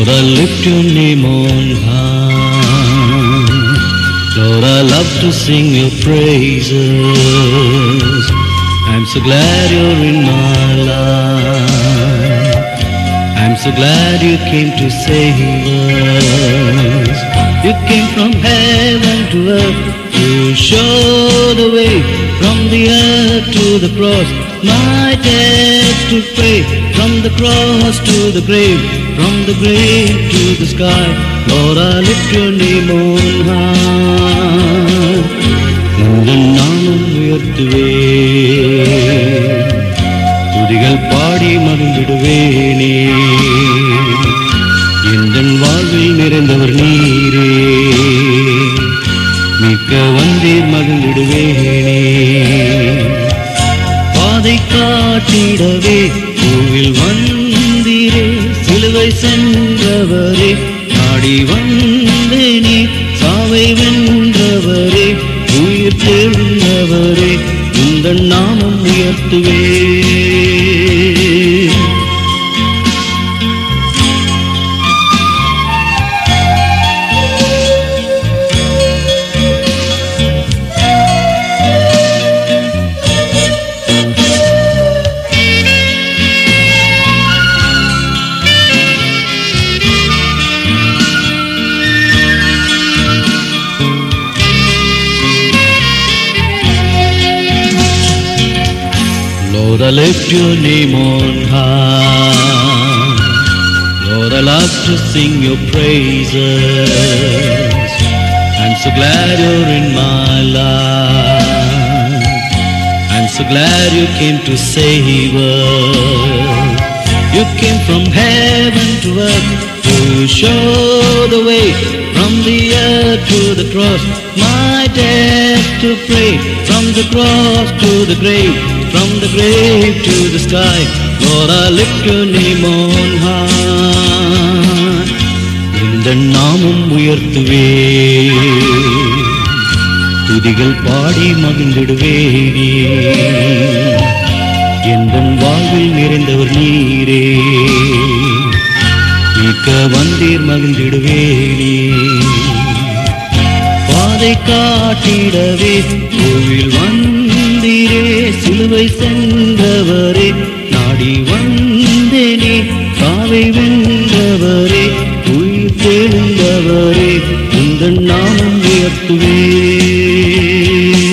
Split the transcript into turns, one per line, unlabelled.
Lord, I lift your name on high. Lord, I love to sing your praises. I'm so glad you're in my life. I'm so glad you came to save us. You came from heaven to earth to show the way, from the earth to the cross, my debt to pay, from the cross to the grave, from the grave to the sky. Lord, I lift your name on high. உந்தன் நாமம் உயர்த்துவேன், துதிகள் பாடி மகிழ்ந்திடுவேனே. எந்தன் வாழ்வில் நிறைந்தவர் நீரே, மிக்க வந்தீர் மகிழ்ந்திடுவேனே. பாதை காட்டிடவே கோவில் வந்தீரே, சிலுவை சென்றவரே, நாடி வந்தேனே. சாவை வென்றவரே, உயிர் தெழுந்தவரே, உந்தன் நாமம் உயர்த்துவே. Lord, I lift your name on high. Lord, I love to sing your praises. I'm so glad you're in my life. I'm so glad you came to save us. You came from heaven to earth to show the way, from the earth to the cross, my debt to pay, from the cross to the grave, from the grave to the sky. Lord, I lift your name on high. உந்தன் நாமம் உயர்த்துவே, துதிகள் பாடி மகிழ்ந்திடுவேனே. எந்தன் வாழ்வில் நிறைந்தவர் நீரே, மிக்க வந்தீர் மகிழ்ந்திடுவேனே. பாதை காட்டிடவே கோவில் வந்தீரே, சிலுவை சென்றவரே, நாடி வந்தேனே. சாவை வென்றவரே, உயிர் தெழுந்தவரே, உந்தன் நாமம் உயர்த்துவே.